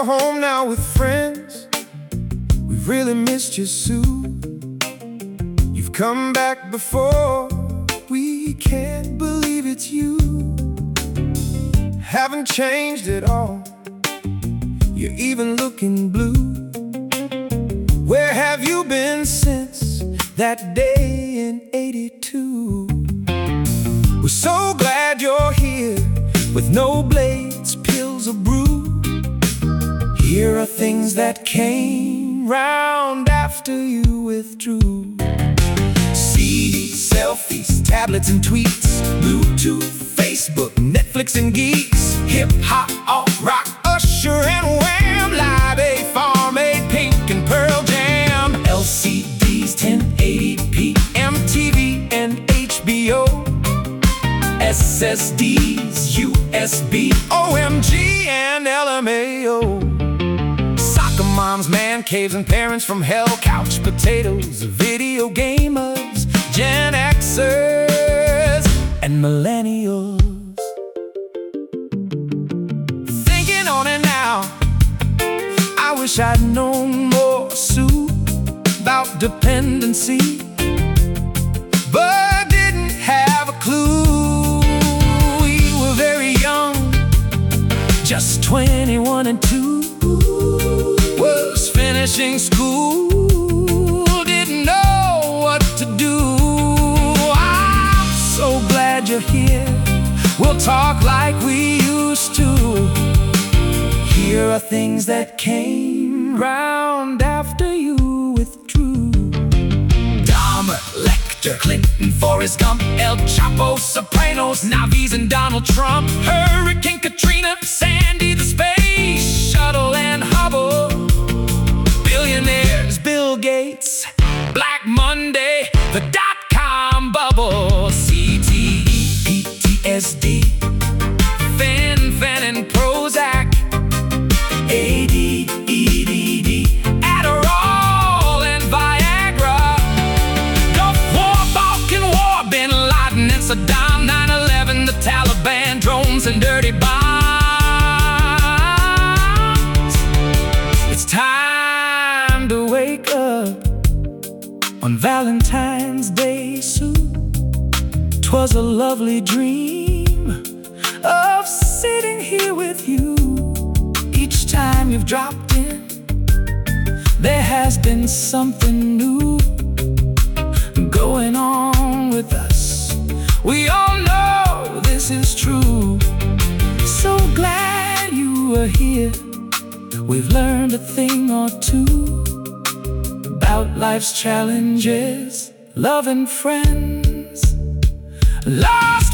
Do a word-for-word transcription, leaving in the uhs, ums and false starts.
You're home now with friends. We've really missed you, Sue. You've come back before. We can't believe it's you. Haven't changed at all. You're even looking blue. Where have you been since that day in eighty-two? We're so glad you're here, with no blades, pills, or brew. Here are things that came round after you withdrew. C Ds, selfies, tablets and tweets, Bluetooth, Facebook, Netflix and geeks, hip-hop, alt-rock, Usher and Wham, Live Aid, Farm Aid, Pink and Pearl Jam, L C Ds, ten eighty p, M T V and H B O, S S Ds, U S B, O M G and L M A O. Soccer moms, man caves and parents from hell, couch potatoes, video gamers, Gen Xers and millennials. Thinking on it now, I wish I'd known more, Sue, about dependency, but didn't have a clue. We were very young, just twenty-one and two. Was finishing school, didn't know what to do. I'm so glad you're here. We'll talk like we used to. Here are things that came round after you withdrew. Dahmer, Lecter, Clinton, Forrest Gump, El Chapo, Sopranos, Navis and Donald Trump, Hurricane Katrina, Sandy the Space Shuttle and Hubble, billionaires, Bill Gates, Black Monday, the dot-com bubble, C T E, P T S D, Fen-Phen and Prozac, A D, E D D, Adderall and Viagra, Gulf War, Balkan War, Bin Laden and Saddam, nine eleven, the Taliban, drones and dirty bombs. It's time to wake up on Valentine's Day, Sue. 'Twas a lovely dream of sitting here with you. Each time you've dropped in, there has been something new going on with us. We all know this is true. So glad you were here. We've learned a thing or two about life's challenges, love and friends, lost